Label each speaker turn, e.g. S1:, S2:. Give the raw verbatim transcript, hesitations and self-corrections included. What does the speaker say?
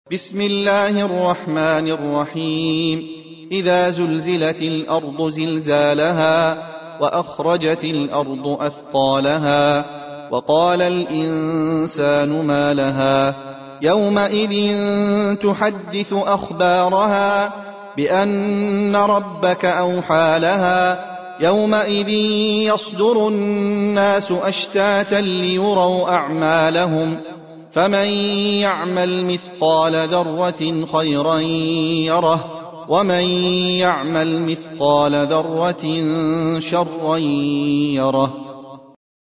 S1: بسم الله الرحمن الرحيم. إذا زلزلت الأرض زلزالها وأخرجت الأرض أثقالها وقال الإنسان ما لها يومئذ تحدث أخبارها بأن ربك أوحى لها يومئذ يصدر الناس أشتاتا ليروا أعمالهم فمن يعمل مثقال ذرة خيرا يره ومن يعمل مثقال ذرة شرا يره.